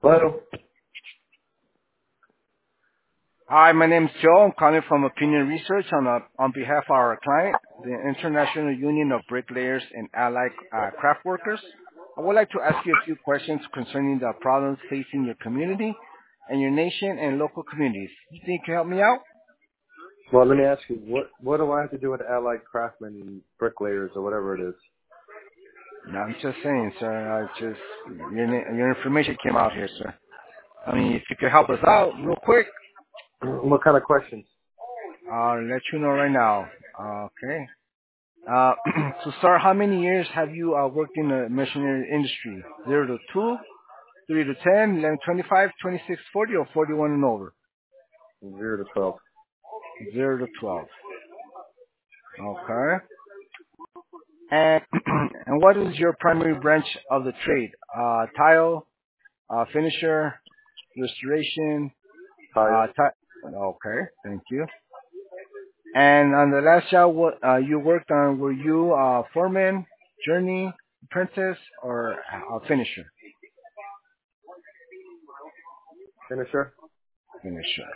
Hello. Hi, my name is Joe. I'm calling from Opinion Research on behalf of our client, the International Union of Bricklayers and Allied Craft Workers. I would like to ask you a few questions concerning the problems facing your community and your nation and local communities. You think you can help me out? Well, let me ask you, what do I have to do with allied craftsmen, bricklayers, or whatever it is? No, I'm just saying, sir. Your information came out here, sir. I mean, if you could help us out real quick, What kind of questions? I'll let you know right now. Okay. Uh, to start, how many years have you worked in the machinery industry? 0 to 2, 3 to 10, 11, 25, 26, 40, or 41 and over? 0 to 12. 0 to 12. Okay. And and what is your primary branch of the trade? Tile, finisher, restoration. Tile. Okay, thank you. And on the last job, what you worked on? Were you foreman, journey, apprentice, or finisher? Finisher? Finisher.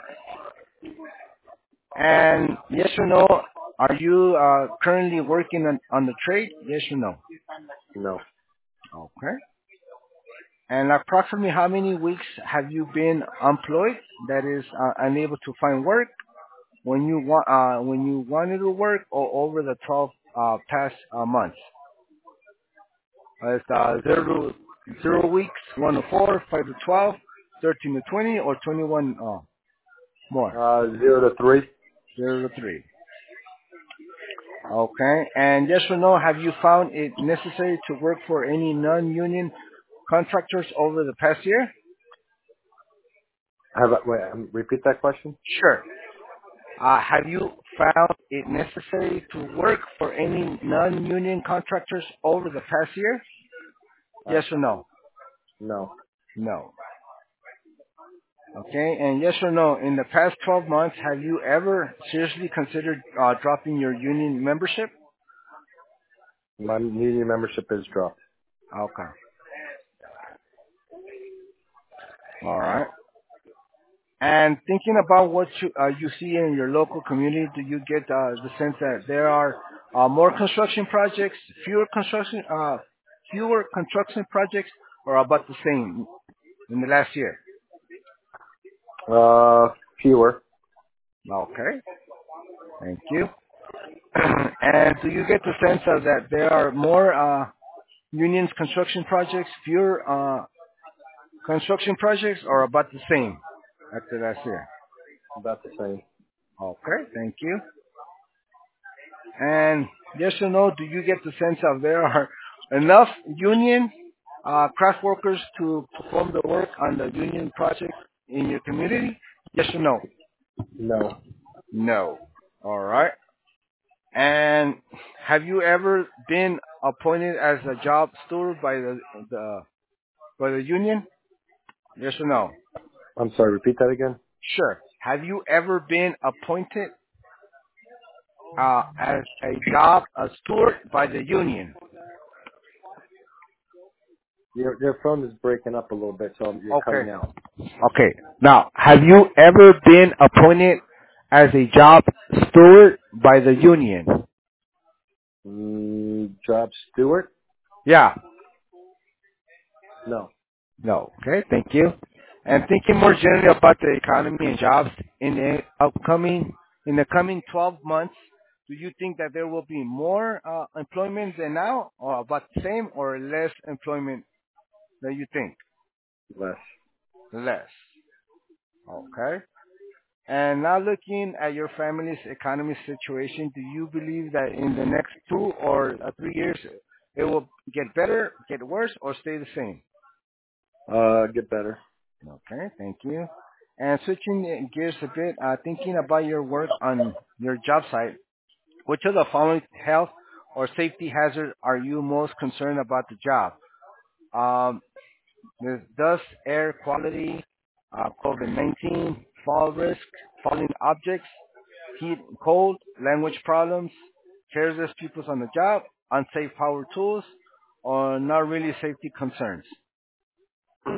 And yes or no, are you currently working on the trade? Yes or no? No. Okay. And approximately how many weeks have you been employed? That is unable to find work when you wanted to work, or over the 12 past months? It's 0 weeks, 1 to 4, 5 to 12, 13 to 20, or 21 more. 0 to 3? 0 to 3. Okay. And yes or no, have you found it necessary to work for any non-union contractors over the past year? Repeat that question? Sure. Have you found it necessary to work for any non-union contractors over the past year? Uh, Yes or no? no. No. Okay. And yes or no, in the past 12 months, have you ever seriously considered dropping your union membership? My union membership is dropped. Okay. All right. And thinking about what you see in your local community, do you get the sense that there are more construction projects, fewer construction projects, or about the same in the last year? Fewer. Okay, thank you. And do you get the sense of that there are more unions construction projects, fewer construction projects, or about the same after last year? About the same. Okay, thank you. And yes or no, do you get the sense of there are enough union craft workers to perform the work on the union projects in your community? Yes or no? No. No. All right. And have you ever been appointed as a job steward by the union? Yes or no? I'm sorry, repeat that again? Sure. Have you ever been appointed as a steward by the union? Your phone is breaking up a little bit, so you're Okay. cutting out. Okay. Now, have you ever been appointed as a job steward by the union? Job steward? Yeah. No. No. Okay. Thank you. And thinking more generally about the economy and jobs in the coming 12 months, do you think that there will be more employment than now, or about the same, or less employment than you think? Less. Less. Okay. And now looking at your family's economy situation, do you believe that in the next 2 or 3 years it will get better, get worse, or stay the same? Get better. Okay, thank you. And switching gears a bit, thinking about your work on your job site, which of the following health or safety hazards are you most concerned about the job? Um, there's dust, air quality, COVID-19, fall risk, falling objects, heat and cold, language problems, careless pupils on the job, unsafe power tools, or not really safety concerns.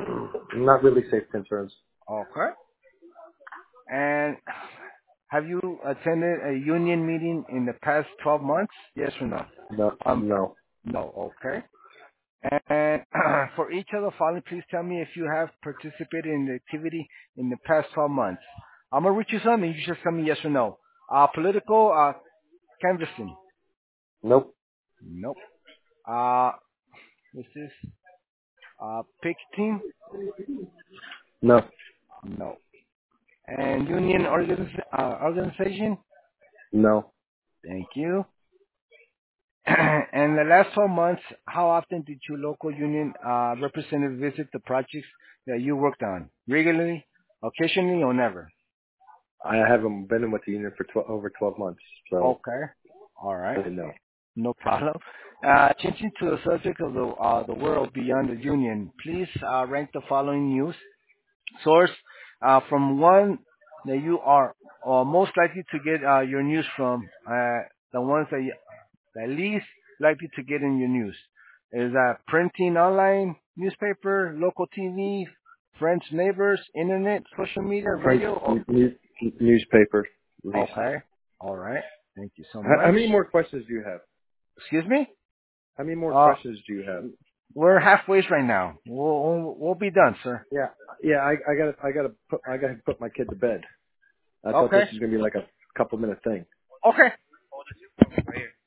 Not really safe concerns. Okay. And have you attended a union meeting in the past 12 months? Yes or no? No, Um, no, no. Okay. And for each of the following, please tell me if you have participated in the activity in the past 12 months. I'm gonna read you some, and you just tell me yes or no. Political canvassing. nope, Nope. What's this? Picketing. no, No. And union organization. no. Thank you. And the last 12 months, how often did your local union representative visit the projects that you worked on? Regularly, occasionally, or never? I haven't been in with the union for over 12 months, so Okay. All I right. didn't know. No problem. Changing to the subject of the world beyond the union, please rank the following news source from one that you are most likely to get your news from, the ones that least likely to get in your news. Is that printing online, newspaper, local TV, friends, neighbors, internet, social media, Print, radio? newspaper, least. Okay. All right. Thank you so How much. many more questions do you have? Excuse me? How many more Uh, questions do you have? we're halfway right now. We'll be done, sir. Yeah, yeah. I gotta put my kid to bed. I thought Okay. this was gonna be like a couple minute thing. Okay.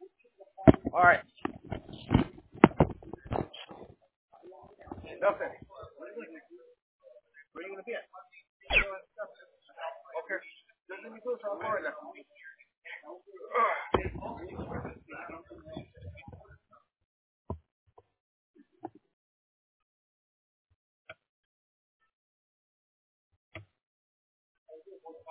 All right. Nothing.